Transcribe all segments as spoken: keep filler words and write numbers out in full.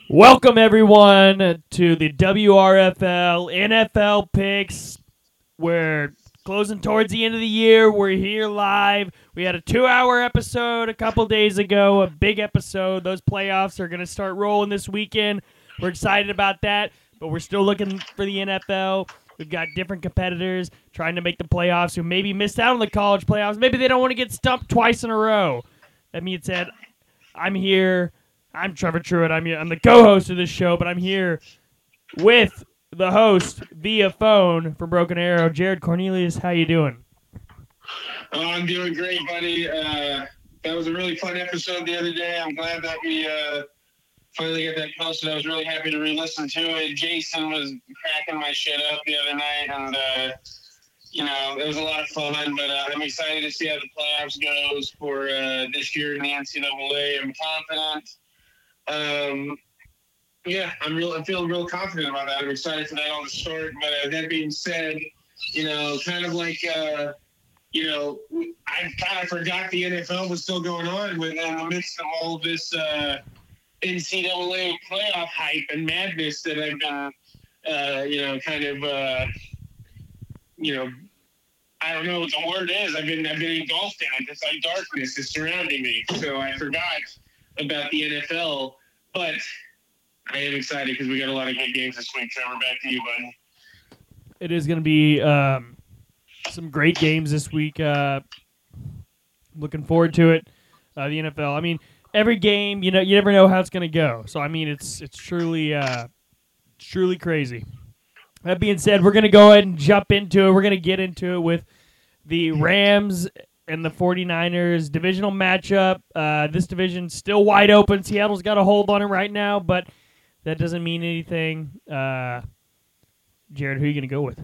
Welcome, everyone, to the W R F L N F L Picks. We're closing towards the end of the year. We're here live. We had a two-hour episode a couple days ago, a big episode. Those playoffs are going to start rolling this weekend. We're excited about that, but we're still looking for the N F L. We've got different competitors trying to make the playoffs who maybe missed out on the college playoffs. Maybe they don't want to get stumped twice in a row. That being said, I'm here. I'm Trevor Truitt. I'm, I'm the co-host of this show, but I'm here with the host via phone from Broken Arrow, Jared Cornelius. How you doing? Oh, I'm doing great, buddy. Uh, that was a really fun episode the other day. I'm glad that we uh, finally got that posted. I was really happy to re-listen to it. Jason was cracking my shit up the other night, and uh, you know, it was a lot of fun. But uh, I'm excited to see how the playoffs goes for uh, this year in the N C double A. I'm confident. Um, yeah, I'm real. I'm feeling real confident about that. I'm excited for that all to start. But uh, that being said, you know, kind of like. Uh, You know, I kind of forgot the N F L was still going on with in the midst of all this uh, N C double A playoff hype and madness that I've been, uh, you know, kind of, uh, you know, I don't know what the word is. I've been I've been engulfed in it. It's like darkness is surrounding me. So I forgot about the N F L, but I am excited because we got a lot of good games this week. Trevor, back to you, buddy. It is going to be um, some great games this week. Uh, looking forward to it. Uh, the N F L. I mean, every game, you know, you never know how it's going to go. So I mean, it's it's truly uh, truly crazy. That being said, we're going to go ahead and jump into it. We're going to get into it with the Rams and the 49ers divisional matchup. Uh, this division's still wide open. Seattle's got a hold on it right now, but that doesn't mean anything. Uh, Jared, who are you going to go with?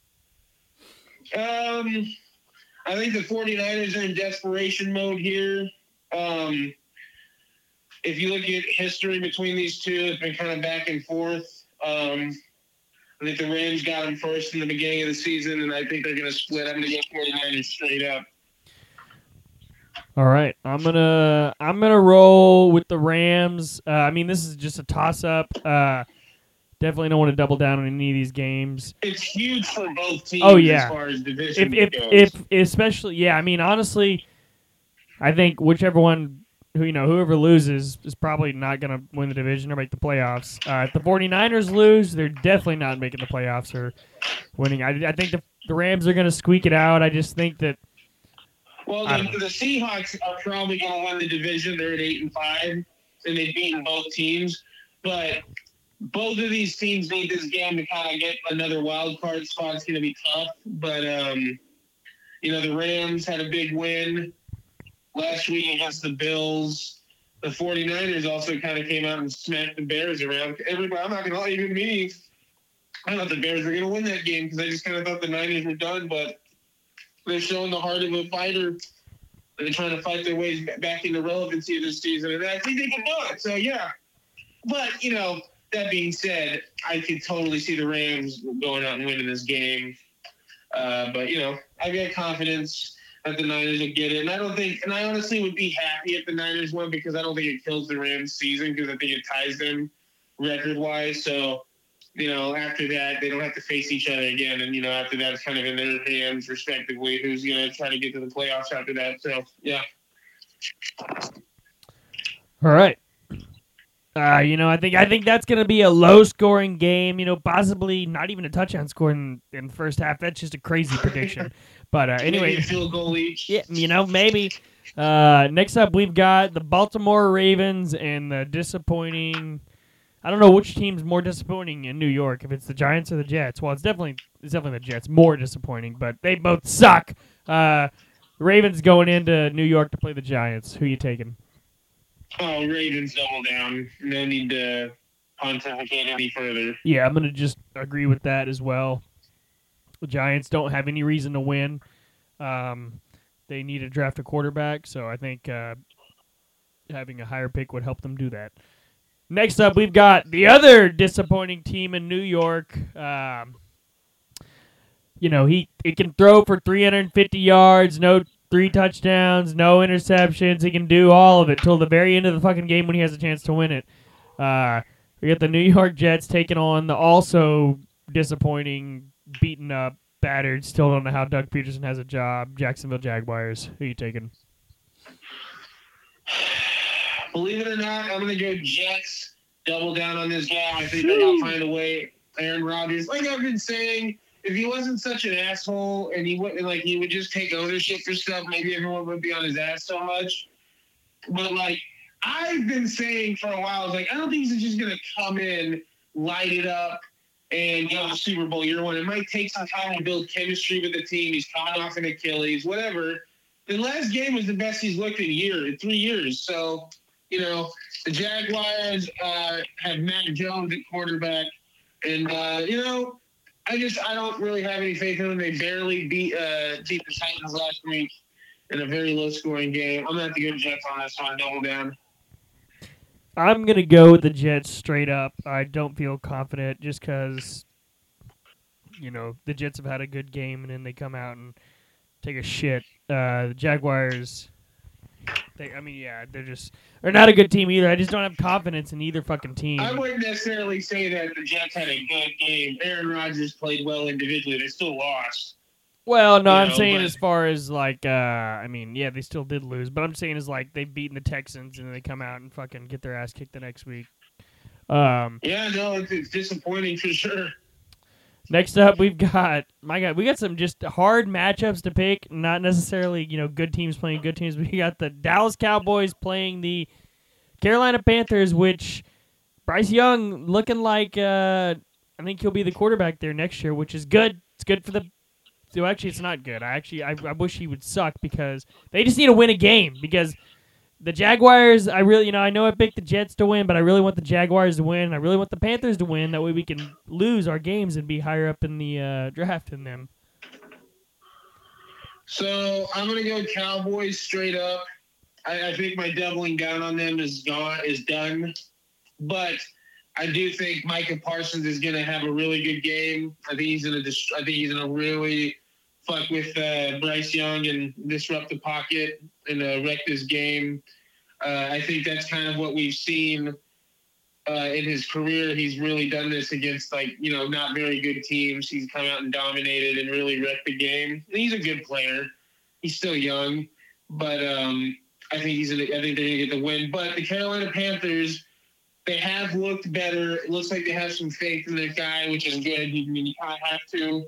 Um, I think the 49ers are in desperation mode here. Um, if you look at history between these two, it's been kind of back and forth. Um, I think the Rams got them first in the beginning of the season, and I think they're going to split. I'm going to go 49ers straight up. All right, I'm gonna I'm gonna roll with the Rams. Uh, I mean, this is just a toss up. Uh, definitely don't want to double down on any of these games. It's huge for both teams Oh, yeah. as far as division If if goes. if especially yeah, I mean honestly, I think whichever one who you know whoever loses is probably not gonna win the division or make the playoffs. Uh, if the 49ers lose, they're definitely not making the playoffs or winning. I, I think the the Rams are gonna squeak it out. I just think that. Well, the, the Seahawks are probably going to win the division. They're at eight and five, and they've beaten both teams. But both of these teams need this game to kind of get another wild card spot. It's going to be tough. But, um, you know, the Rams had a big win last week against the Bills. The 49ers also kind of came out and smacked the Bears around. Everybody, I'm not going to lie, even me, I thought the Bears were going to win that game because I just kind of thought the Niners were done. But they're showing the heart of a fighter. They're trying to fight their ways back into relevancy this season, and I think they can do it. So, yeah. But, you know, that being said, I could totally see the Rams going out and winning this game. Uh, but, you know, I've got confidence that the Niners will get it. And I don't think – and I honestly would be happy if the Niners won because I don't think it kills the Rams' season because I think it ties them record-wise. So, you know, after that, they don't have to face each other again. And, you know, after that, it's kind of in their hands, respectively, who's going to try to get to the playoffs after that. So, yeah. All right. Uh, you know, I think I think that's going to be a low-scoring game. You know, possibly not even a touchdown score in, in the first half. That's just a crazy prediction. But uh, anyway, Maybe a field goal each. Yeah, you know, maybe. Uh, next up, we've got the Baltimore Ravens and the disappointing. I don't know which team's more disappointing in New York, if it's the Giants or the Jets. Well, it's definitely it's definitely the Jets more disappointing, but they both suck. Uh, Ravens going into New York to play the Giants. Who you taking? Oh, Ravens double down. No need to pontificate any further. Yeah, I'm going to just agree with that as well. The Giants don't have any reason to win. Um, they need to draft a quarterback, so I think uh, having a higher pick would help them do that. Next up, we've got the other disappointing team in New York. Um, you know, he, he can throw for three hundred fifty yards, no three touchdowns, no interceptions. He can do all of it till the very end of the fucking game when he has a chance to win it. Uh, We got the New York Jets taking on the also disappointing, beaten up, battered. Still don't know how Doug Peterson has a job. Jacksonville Jaguars. Who are you taking? Believe it or not, I'm going to go Jets. Double down on this game. I think they're going to find a way. Aaron Rodgers, like I've been saying, if he wasn't such an asshole and he wouldn't like he would just take ownership for stuff, maybe everyone wouldn't be on his ass so much. But like I've been saying for a while, I was like, I don't think he's just going to come in, light it up, and go to the Super Bowl year one. It might take some time to build chemistry with the team. He's coming off an Achilles, whatever. The last game was the best he's looked in a year, in three years. So, you know, the Jaguars uh, have Matt Jones at quarterback. And, uh, you know, I just I don't really have any faith in them. They barely beat, uh, beat the Titans last week in a very low-scoring game. I'm going to have to go Jets on this one, double down. I'm going to go with the Jets straight up. I don't feel confident just because, you know, the Jets have had a good game and then they come out and take a shit. Uh, the Jaguars, they, I mean, yeah, they're just they're not a good team either. I just don't have confidence in either fucking team. I wouldn't necessarily say that the Jets had a good game. Aaron Rodgers played well individually. They still lost. Well, no, You I'm know, saying but- as far as like, uh, I mean, yeah, they still did lose, but I'm saying is like they've beaten the Texans and then they come out and fucking get their ass kicked the next week. Um, Yeah, no, it's, it's disappointing for sure. Next up, we've got my God. We got some just hard matchups to pick. Not necessarily, you know, good teams playing good teams. We got the Dallas Cowboys playing the Carolina Panthers, which Bryce Young looking like uh, I think he'll be the quarterback there next year, which is good. It's good for the. So actually, it's not good. I actually I, I wish he would suck because they just need to win a game because. The Jaguars, I really, you know, I know I picked the Jets to win, but I really want the Jaguars to win. I really want the Panthers to win. That way we can lose our games and be higher up in the uh, draft than them. So I'm gonna go Cowboys straight up. I, I think my doubling down on them is gone, is done. But I do think Micah Parsons is gonna have a really good game. I think he's gonna, dist- I think he's gonna really fuck with uh, Bryce Young and disrupt the pocket and uh, wreck this game. Uh, I think that's kind of what we've seen uh, in his career. He's really done this against, like, you know, not very good teams. He's come out and dominated and really wrecked the game. He's a good player. He's still young, but um, I think he's. Gonna, I think they're gonna get the win. But the Carolina Panthers, they have looked better. It looks like they have some faith in their guy, which is good. I mean, you kind of have to.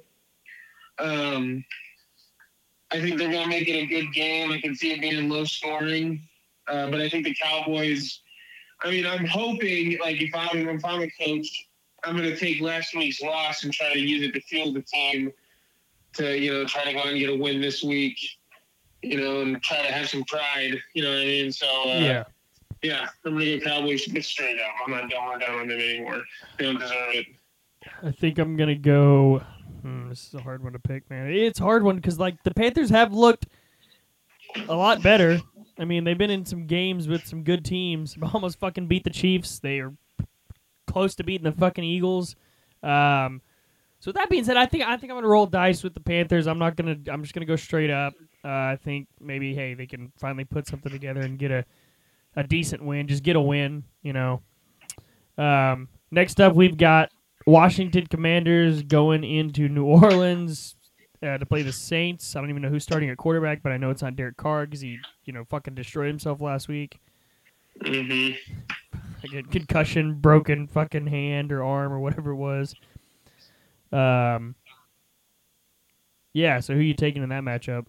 Um, I think they're going to make it a good game. I can see it being low scoring. Uh, but I think the Cowboys, I mean, I'm hoping, like, if I'm, if I'm a coach, I'm going to take last week's loss and try to use it to fuel the team to, you know, try to go out and get a win this week, you know, and try to have some pride, you know what I mean? So, uh, Yeah. yeah, I'm going to go Cowboys straight up. I'm not going down on them anymore. They don't deserve it. I think I'm going to go. Hmm, this is a hard one to pick, man. It's a hard one because, like, the Panthers have looked a lot better. I mean, they've been in some games with some good teams. Almost fucking beat the Chiefs. They are close to beating the fucking Eagles. Um, so with that being said, I think I think I'm gonna roll dice with the Panthers. I'm not gonna. I'm just gonna go straight up. Uh, I think maybe hey they can finally put something together and get a a decent win. Just get a win, you know. Um, next up, we've got Washington Commanders going into New Orleans uh, to play the Saints. I don't even know who's starting at quarterback, but I know it's not Derek Carr because he, you know, fucking destroyed himself last week. Mm-hmm. Again, concussion, broken fucking hand or arm or whatever it was. Um. Yeah, so who are you taking in that matchup?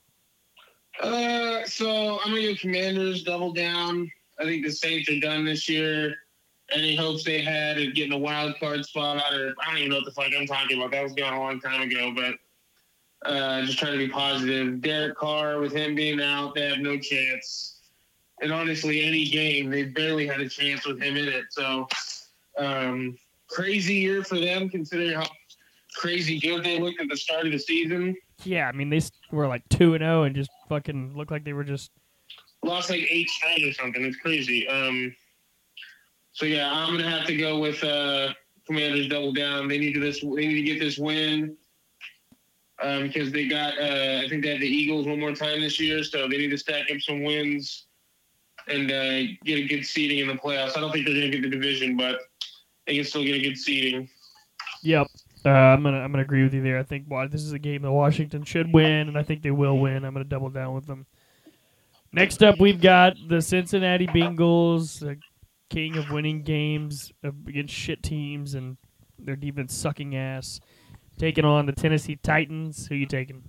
Uh, so I'm going to go Commanders, double down. I think the Saints are done this year. Any hopes they had of getting a wild card spot, or I don't even know what the fuck I'm talking about. That was gone a long time ago, but uh, just trying to be positive. Derek Carr, with him being out, they have no chance. And honestly, any game, they barely had a chance with him in it. So, um, crazy year for them, considering how crazy good they looked at the start of the season. Yeah, I mean, they were like two and oh and just fucking looked like they were just... Lost like eight straight or something. It's crazy. Um, so, yeah, I'm going to have to go with uh, Commanders double down. They need to this. They need to get this win um, because they got, uh, I think they have the Eagles one more time this year, so they need to stack up some wins and uh, get a good seeding in the playoffs. I don't think they're going to get the division, but they can still get a good seeding. Yep. Uh, I'm gonna I'm gonna agree with you there. I think well, this is a game that Washington should win, and I think they will win. I'm gonna double down with them. Next up, we've got the Cincinnati Bengals, the king of winning games against shit teams and their defense sucking ass, taking on the Tennessee Titans. Who you taking?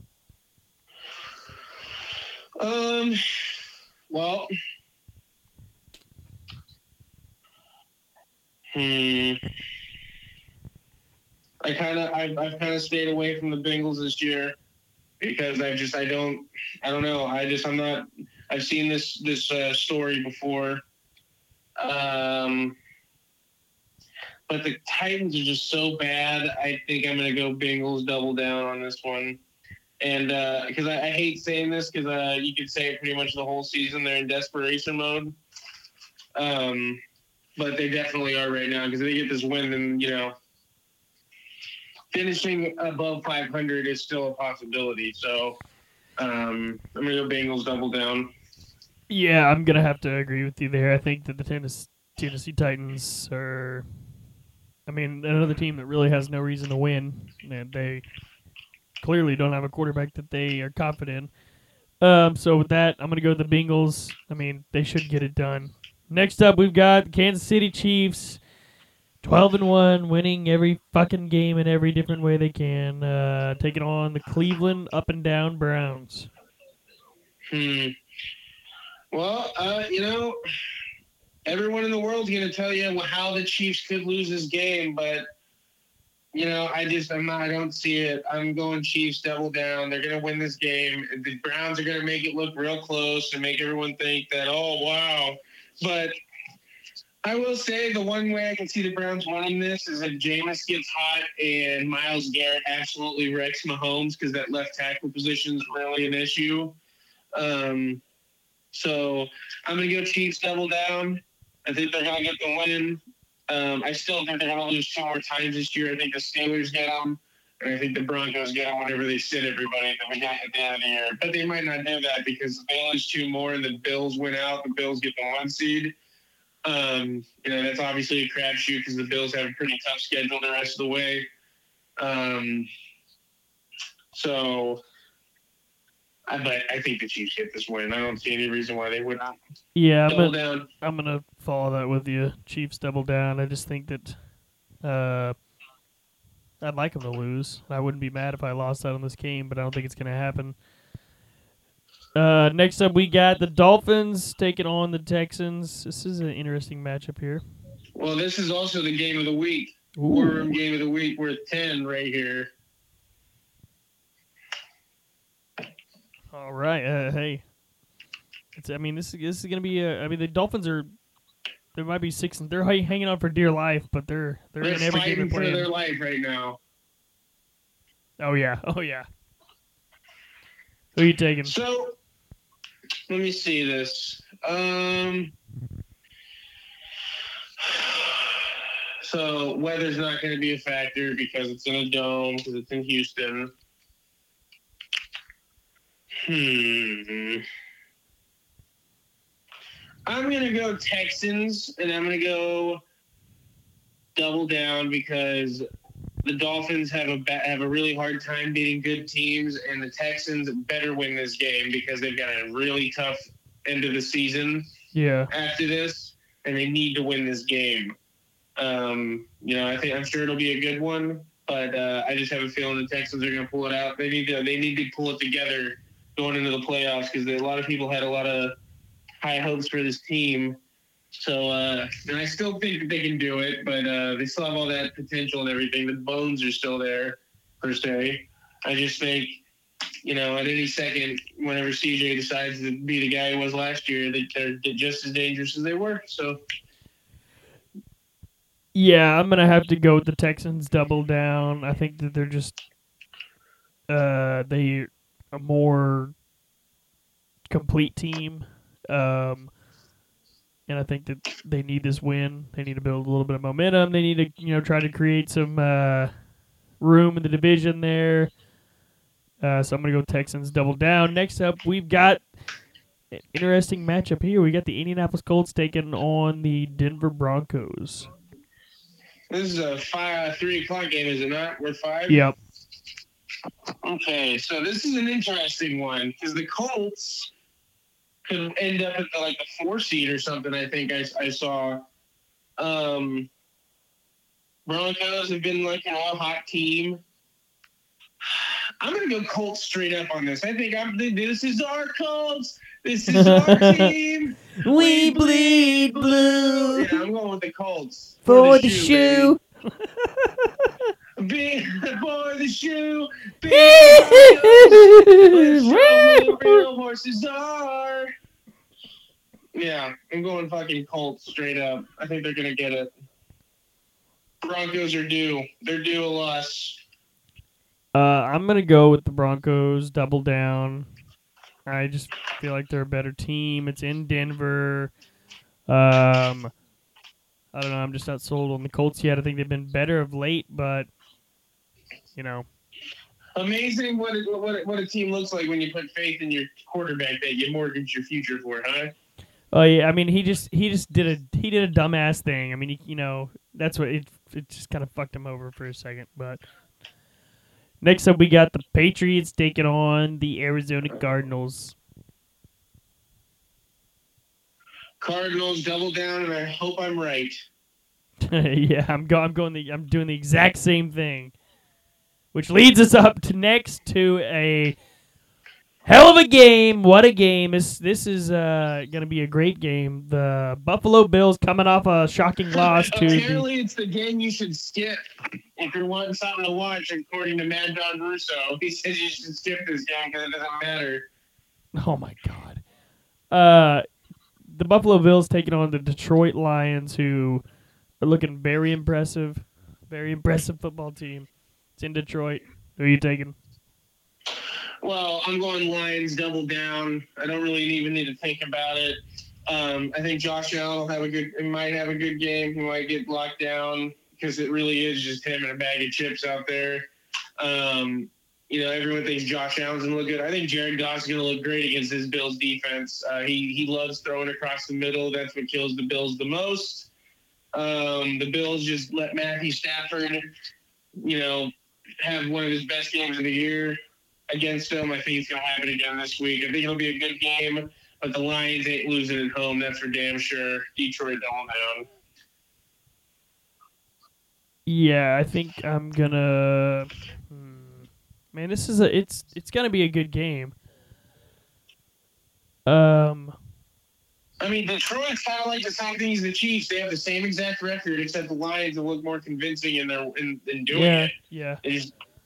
Um. Well. Hmm. I kind of I've, I've kind of stayed away from the Bengals this year because I just I don't I don't know I just I'm not I've seen this this uh, story before. Um, but the Titans are just so bad. I think I'm gonna go Bengals double down on this one, and because uh, I, I hate saying this because uh, you could say it pretty much the whole season they're in desperation mode. Um, but they definitely are right now because if they get this win, then you know. Finishing above five hundred is still a possibility. So um, I'm going to go Bengals double down. Yeah, I'm going to have to agree with you there. I think that the Tennessee, Tennessee Titans are, I mean, another team that really has no reason to win. And they clearly don't have a quarterback that they are confident in. Um, so with that, I'm going to go with the Bengals. I mean, they should get it done. Next up, we've got the Kansas City Chiefs. twelve and one, winning every fucking game in every different way they can. Uh, taking on the Cleveland up and down Browns. Hmm. Well, uh, you know, everyone in the world is going to tell you how the Chiefs could lose this game, but you know, I just I'm not. I don't see it. I'm going Chiefs double down. They're going to win this game. The Browns are going to make it look real close and make everyone think that oh wow, but. I will say the one way I can see the Browns winning this is if Jameis gets hot and Myles Garrett absolutely wrecks Mahomes because that left tackle position is really an issue. Um, so I'm going to go Chiefs double down. I think they're going to get the win. Um, I still think they're going to lose two more times this year. I think the Steelers get them, and I think the Broncos get them whenever they sit everybody at the beginning at the end of the year. But they might not do that because if they lose two more and the Bills win out, the Bills get the one seed. Um, you know, that's obviously a crapshoot because the Bills have a pretty tough schedule the rest of the way. Um, so, I, but I think the Chiefs get this win. I don't see any reason why they would not. Yeah, double I'm gonna, down. I'm gonna follow that with you. Chiefs double down. I just think that uh, I'd like them to lose. I wouldn't be mad if I lost out on this game, but I don't think it's gonna happen. Uh, next up, we got the Dolphins taking on the Texans. This is an interesting matchup here. Well, this is also the game of the week. War Room game of the week. We're at ten right here. All right. Uh, hey, it's. I mean, this is this is gonna be. A, I mean, the Dolphins are. There might be six, and they're hanging on for dear life, but they're they're, they're in every game they're fighting playing. for their life right now. Oh yeah. Oh yeah. Who are you taking? So. Let me see this. Um, so weather's not going to be a factor because it's in a dome, because it's in Houston. Hmm. I'm going to go Texans, and I'm going to go double down because the Dolphins have a ba- have a really hard time beating good teams, and the Texans better win this game because they've got a really tough end of the season. Yeah. After this, and they need to win this game. Um, you know, I think I'm sure it'll be a good one, but uh, I just have a feeling the Texans are going to pull it out. They need to they need to pull it together going into the playoffs because a lot of people had a lot of high hopes for this team. So, uh, and I still think that they can do it, but uh, they still have all that potential and everything. The bones are still there, per se. I just think, you know, at any second, whenever C J decides to be the guy he was last year, they, they're just as dangerous as they were. So, yeah, I'm gonna have to go with the Texans double down. I think that they're just uh, they a more complete team. Um, And I think that they need this win. They need to build a little bit of momentum. They need to, you know, try to create some uh, room in the division there. Uh, so I'm going to go Texans double down. Next up, we've got an interesting matchup here. We got the Indianapolis Colts taking on the Denver Broncos. This is a five, three o'clock game, is it not? We're five? Yep. Okay, so this is an interesting one because the Colts could end up at the, like the four seed or something. I think I, I saw. Um, Broncos have been like an all hot team. I'm gonna go Colts straight up on this. I think I'm. This is our Colts. This is our team. we, we bleed blue. Yeah, I'm going with the Colts for, for the, the shoe. Big for the shoe. Big Let's show who real horses are. Yeah, I'm going fucking Colts straight up. I think they're gonna get it. Broncos are due. They're due a loss. Uh, I'm gonna go with the Broncos. Double down. I just feel like they're a better team. It's in Denver. Um, I don't know. I'm just not sold on the Colts yet. I think they've been better of late, but you know. Amazing what it, what it, what a team looks like when you put faith in your quarterback that you mortgage your future for, huh? Oh yeah, I mean he just he just did a he did a dumbass thing. I mean he, you know that's what it it just kind of fucked him over for a second. But next up we got the Patriots taking on the Arizona Cardinals. Cardinals double down, and I hope I'm right. yeah, I'm go I'm going the I'm doing the exact same thing, which leads us up to next to a hell of a game. What a game. This, this is uh, going to be a great game. The Buffalo Bills coming off a shocking loss to Apparently the... it's the game you should skip if you're wanting something to watch, according to Mad John Russo. He says you should skip this game because it doesn't matter. Oh, my God. Uh, the Buffalo Bills taking on the Detroit Lions, who are looking very impressive. Very impressive football team. It's in Detroit. Who are you taking? Well, I'm going Lions double down. I don't really even need to think about it. Um, I think Josh Allen will have a good, might have a good game. He might get locked down because it really is just him and a bag of chips out there. Um, you know, everyone thinks Josh Allen's gonna look good. I think Jared Goff's gonna look great against this Bills defense. Uh, he he loves throwing across the middle. That's what kills the Bills the most. Um, the Bills just let Matthew Stafford, you know, have one of his best games of the year against them. I think it's going to happen again this week. I think it'll be a good game, but the Lions ain't losing at home. That's for damn sure. Detroit double down. Yeah, I think I'm gonna. Hmm. Man, this is a. It's it's gonna be a good game. Um. I mean, Detroit's kind of like the same thing as the Chiefs. They have the same exact record, except the Lions will look more convincing in their in, in doing yeah, it. Yeah. Yeah.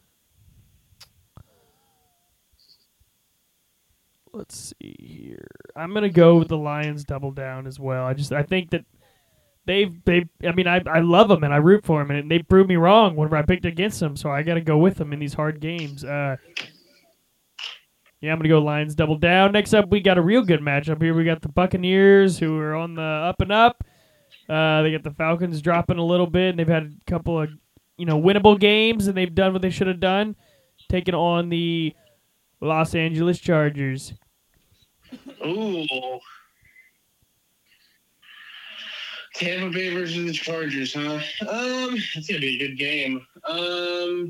Let's see here. I'm gonna go with the Lions double down as well. I just I think that they've they. I mean I I love them and I root for them and they proved me wrong whenever I picked against them. So I got to go with them in these hard games. Uh, yeah, I'm gonna go Lions double down. Next up, we got a real good matchup here. We got the Buccaneers who are on the up and up. Uh, they got the Falcons dropping a little bit. And they've had a couple of you know winnable games and they've done what they should have done, taking on the Los Angeles Chargers. Ooh. Tampa Bay versus the Chargers, huh? Um, it's gonna be a good game. Um,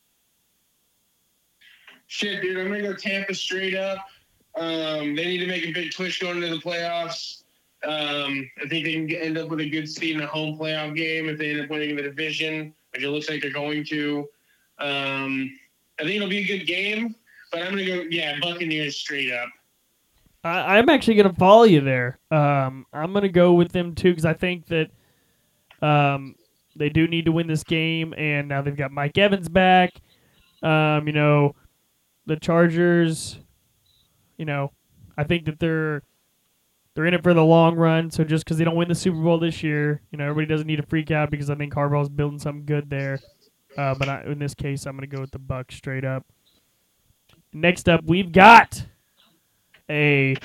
shit, dude, I'm gonna go Tampa straight up. Um, they need to make a big push going into the playoffs. Um, I think they can end up with a good seed in a home playoff game if they end up winning the division, which it looks like they're going to. Um, I think it'll be a good game, but I'm gonna go, yeah, Buccaneers straight up. I, I'm actually going to follow you there. Um, I'm going to go with them, too, because I think that um, they do need to win this game, and now they've got Mike Evans back. Um, you know, the Chargers, you know, I think that they're they're in it for the long run, so just because they don't win the Super Bowl this year, you know, everybody doesn't need to freak out because I think Harbaugh's building something good there. Uh, but I, in this case, I'm going to go with the Bucs straight up. Next up, we've got a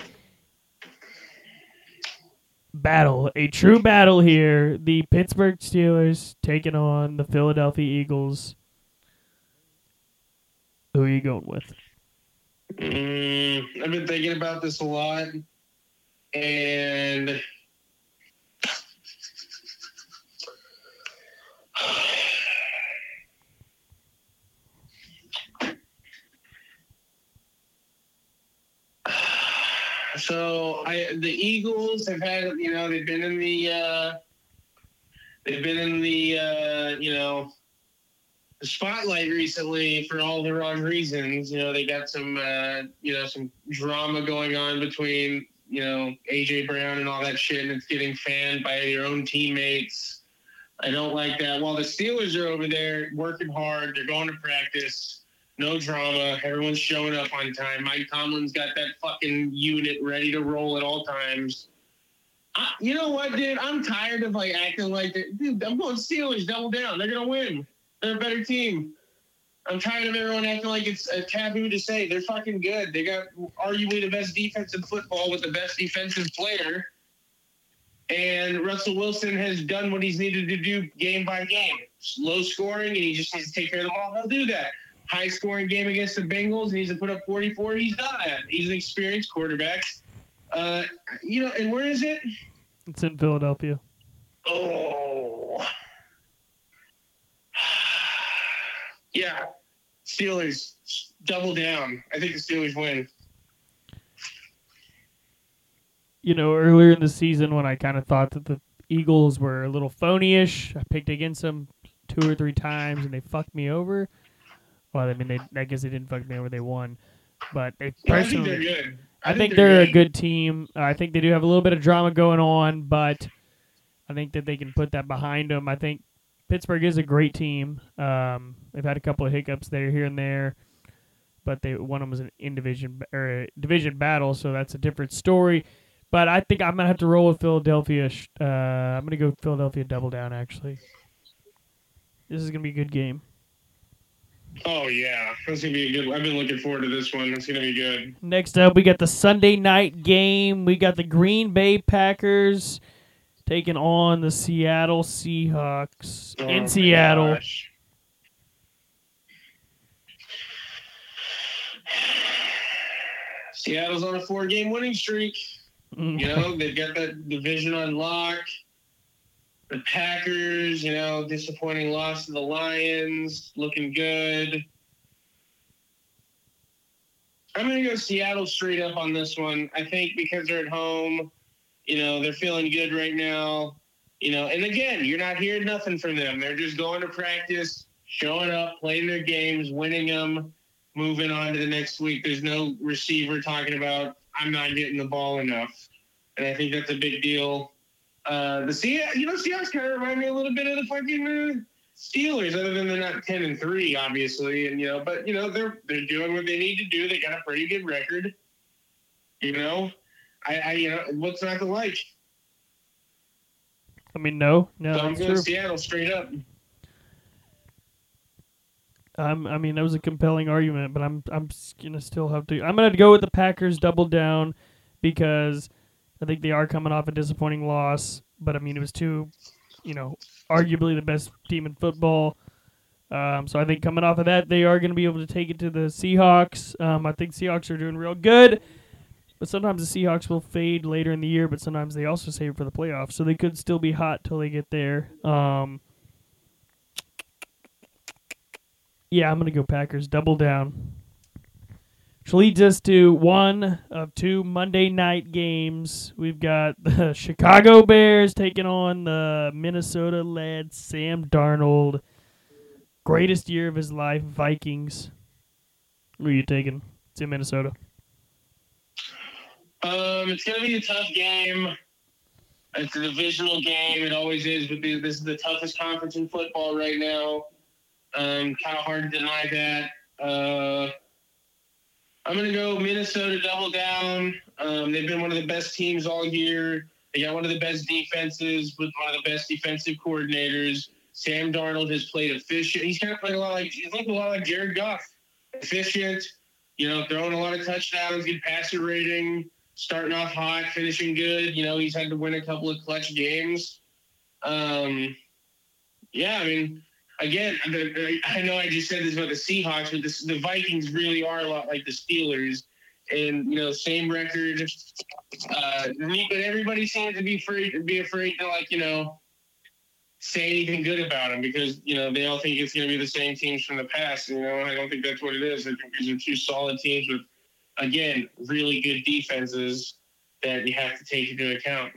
battle, a true battle here. The Pittsburgh Steelers taking on the Philadelphia Eagles. Who are you going with? Mm, I've been thinking about this a lot, and So I, the Eagles have had, you know, they've been in the, uh, they've been in the, uh, you know, the spotlight recently for all the wrong reasons. You know, they got some, uh, you know, some drama going on between, you know, A J Brown and all that shit, and it's getting fanned by their own teammates. I don't like that. While the Steelers are over there working hard, they're going to practice, no drama, everyone's showing up on time. Mike Tomlin's got that fucking unit ready to roll at all times. I, you know what, dude? I'm tired of like acting like that. Dude, I'm going Steelers, double down. They're gonna win. They're a better team. I'm tired of everyone acting like it's a taboo to say they're fucking good. They got arguably the best defense in football with the best defensive player. And Russell Wilson has done what he's needed to do game by game. Low scoring, and he just needs to take care of the ball. He'll do that. High scoring game against the Bengals, and he's to put up forty-four. He's done that. He's an experienced quarterback. Uh, you know, and where is it? It's in Philadelphia. Oh. Yeah. Steelers, double down. I think the Steelers win. You know, earlier in the season when I kind of thought that the Eagles were a little phony-ish, I picked against them two or three times, and they fucked me over. Well, I mean, they, I guess they didn't fuck me over. They won. But they Yeah, I think personally, they're good. I, I think, think they're, they're a good. good team. Uh, I think they do have a little bit of drama going on, but I think that they can put that behind them. I think Pittsburgh is a great team. Um, they've had a couple of hiccups there, here and there, but they one of them was an in division or a division battle, so that's a different story. But I think I'm gonna have to roll with Philadelphia. Uh, I'm gonna go Philadelphia double down. Actually, this is gonna be a good game. Oh, yeah. That's going to be a good I've been looking forward to this one. It's going to be good. Next up, we got the Sunday night game. We got the Green Bay Packers taking on the Seattle Seahawks Oh, in my Seattle. gosh. Seattle's on a four-game winning streak. You know, they've got that division on lock. The Packers, you know, disappointing loss to the Lions, looking good. I'm going to go Seattle straight up on this one. I think because they're at home, you know, they're feeling good right now. You know, and again, you're not hearing nothing from them. They're just going to practice, showing up, playing their games, winning them, moving on to the next week. There's no receiver talking about, I'm not getting the ball enough. And I think that's a big deal. Uh, the Seahawks, you know, Seahawks kind of remind me a little bit of the fucking uh, Steelers, other than they're not ten and three, obviously, and you know, but you know, they're they're doing what they need to do. They got a pretty good record. You know, I, I you know, what's not to like? I mean, no, no, So I'm that's going true. Seattle straight up. Um, I mean, that was a compelling argument, but I'm I'm gonna still have to. I'm gonna go with the Packers double down because I think they are coming off a disappointing loss. But I mean, it was two, you know, arguably the best team in football. Um, so I think coming off of that, they are going to be able to take it to the Seahawks. Um, I think Seahawks are doing real good, but sometimes the Seahawks will fade later in the year. But sometimes they also save it for the playoffs, so they could still be hot till they get there. Um, yeah, I'm going to go Packers double down. Which leads us to one of two Monday night games. We've got the Chicago Bears taking on the Minnesota-led Sam Darnold. Greatest year of his life, Vikings. Who are you taking? It's in Minnesota. Um, it's going to be a tough game. It's a divisional game. It always is. But this is the toughest conference in football right now. Um, kind of hard to deny that. Uh, I'm going to go Minnesota double down. Um, they've been one of the best teams all year. They got one of the best defenses with one of the best defensive coordinators. Sam Darnold has played efficient. He's kind of played a lot like he's looked a lot like Jared Goff. Efficient, you know, throwing a lot of touchdowns, good passer rating, starting off hot, finishing good. You know, he's had to win a couple of clutch games. Um, yeah, I mean, again, I know I just said this about the Seahawks, but the, the Vikings really are a lot like the Steelers. And, you know, same record. Uh, but everybody seems to be afraid, be afraid to, like, you know, say anything good about them because, you know, they all think it's going to be the same teams from the past. You know, I don't think that's what it is. I think these are two solid teams with, again, really good defenses. that you have to take into account.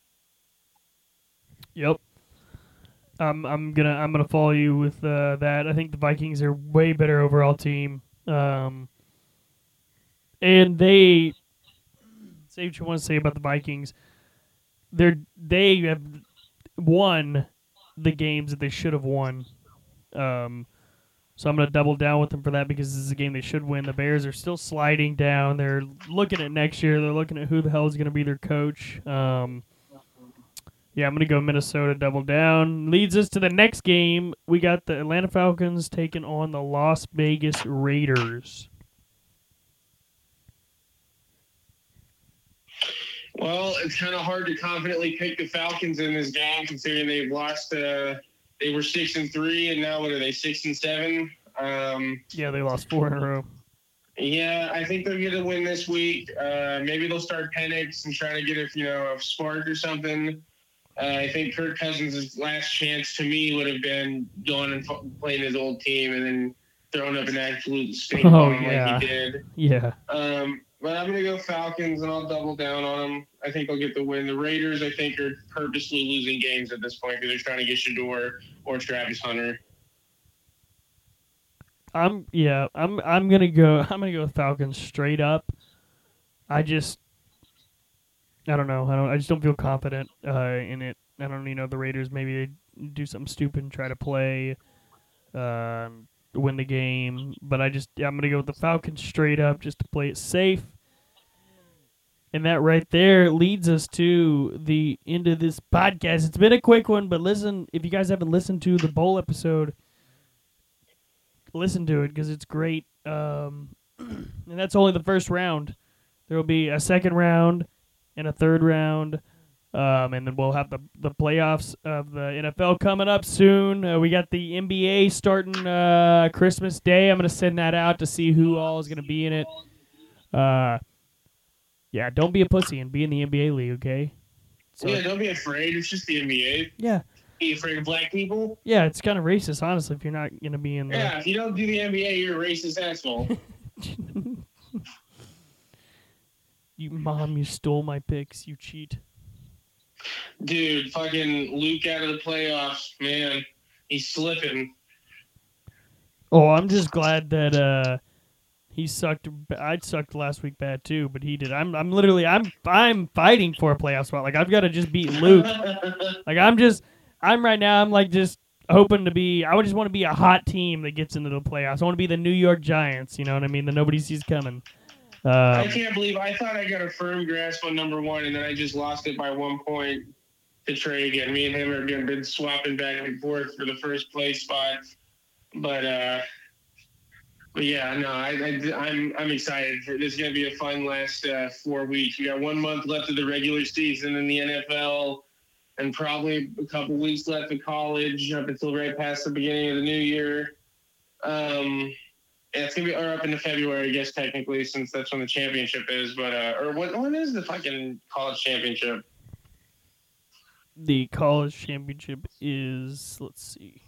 Yep. Um, I'm gonna I'm gonna follow you with uh, that. I think the Vikings are way better overall team. Um, and they say what you want to say about the Vikings. They're they have won the games that they should have won. Um, so I'm gonna double down with them for that because this is a game they should win. The Bears are still sliding down. They're looking at next year. They're looking at who the hell is gonna be their coach. Um, Yeah, I'm going to go Minnesota double down. Leads us to the next game. We got the Atlanta Falcons taking on the Las Vegas Raiders. Well, it's kind of hard to confidently pick the Falcons in this game, considering they've lost. Uh, they were six and three, and now what are they? Six and seven. Um, yeah, they lost four in a row. Yeah, I think they're going to win this week. Uh, maybe they'll start Penix and try to get a you know a spark or something. Uh, I think Kirk Cousins' last chance to me would have been going and f- playing his old team and then throwing up an absolute stink oh, bomb yeah. like he did. Yeah. Um, but I'm going to go Falcons, and I'll double down on them. I think they'll get the win. The Raiders, I think, are purposely losing games at this point because they're trying to get Shador or Travis Hunter. I'm yeah. I'm I'm gonna go. I'm gonna go with Falcons straight up. I just I don't know. I don't. I just don't feel confident uh, in it. I don't. You know, the Raiders maybe they do something stupid and try to play, um, win the game. But I just yeah, I'm gonna go with the Falcons straight up just to play it safe. And that right there leads us to the end of this podcast. It's been a quick one, but listen, if you guys haven't listened to the bowl episode, listen to it because it's great. Um, and that's only the first round. There will be a second round and a third round, um, and then we'll have the the playoffs of the N F L coming up soon. Uh, we got the N B A starting uh, Christmas Day. I'm going to send that out to see who all is going to be in it. Uh, yeah, don't be a pussy and be in the N B A league, okay? So, yeah, don't be afraid. It's just the N B A. Yeah. Be afraid of black people? Yeah, it's kind of racist, honestly, if you're not going to be in the... Yeah, if you don't do the N B A, you're a racist asshole. You mom, you stole my picks. You cheat. Dude, fucking Luke out of the playoffs, man. He's slipping. Oh, I'm just glad that uh, he sucked. I sucked last week bad too, but he did. I'm I'm literally I'm I'm fighting for a playoff spot. Like I've got to just beat Luke. Like I'm just I'm right now. I'm like just hoping to be. I would just want to be a hot team that gets into the playoffs. I want to be the New York Giants. You know what I mean? The nobody sees coming. Um, I can't believe I thought I got a firm grasp on number one, and then I just lost it by one point to Trey again. Me and him have been swapping back and forth for the first place spot, but uh, but yeah, no, I, I I'm I'm excited. For, this is gonna be a fun last uh, four weeks. We got one month left of the regular season in the N F L, and probably a couple weeks left of college up until right past the beginning of the new year. Um. Yeah, it's gonna be or up into February, I guess technically, since that's when the championship is. But uh, or when when is the fucking college championship? The college championship is let's see,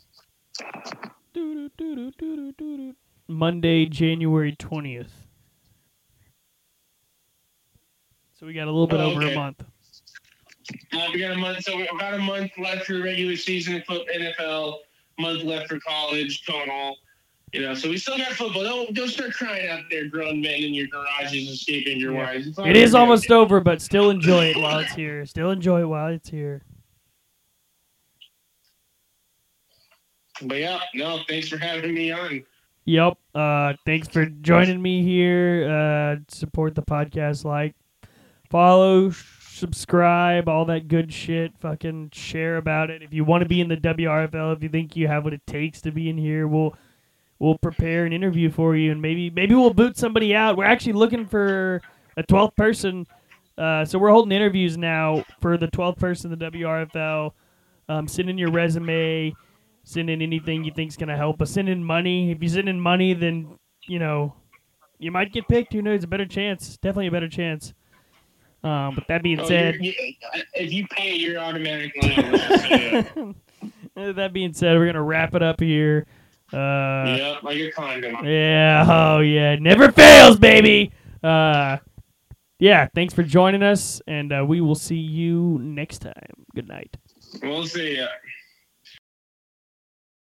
Monday, January twentieth. So we got a little bit oh, over okay. a month. Uh, we got a month, so about a month left for the regular season in N F L. Month left for college total. You know, so we still got football. Don't don't start crying out there, grown men in your garages escaping your yeah. wives. It's it is almost game. over, but still enjoy it while it's here. Still enjoy it while it's here. But yeah, no, thanks for having me on. Yep. Uh, thanks for joining me here. Uh, support the podcast, like, follow, subscribe, all that good shit. Fucking share about it. If you want to be in the W R F L, if you think you have what it takes to be in here, we'll. We'll prepare an interview for you, and maybe maybe we'll boot somebody out. We're actually looking for a twelfth person, uh, so we're holding interviews now for the twelfth person in the W R F L. Um, send in your resume, send in anything you think's gonna help us. Send in money. If you send in money, then you know you might get picked. Who knows? A better chance. Definitely a better chance. Um, but that being oh, said, you're, you, if you pay, you're automatically on the list. That being said, we're gonna wrap it up here. Uh, yep, like a condom. Yeah, oh yeah, never fails, baby. Uh, yeah, thanks for joining us, and uh, we will see you next time. Good night. We'll see ya.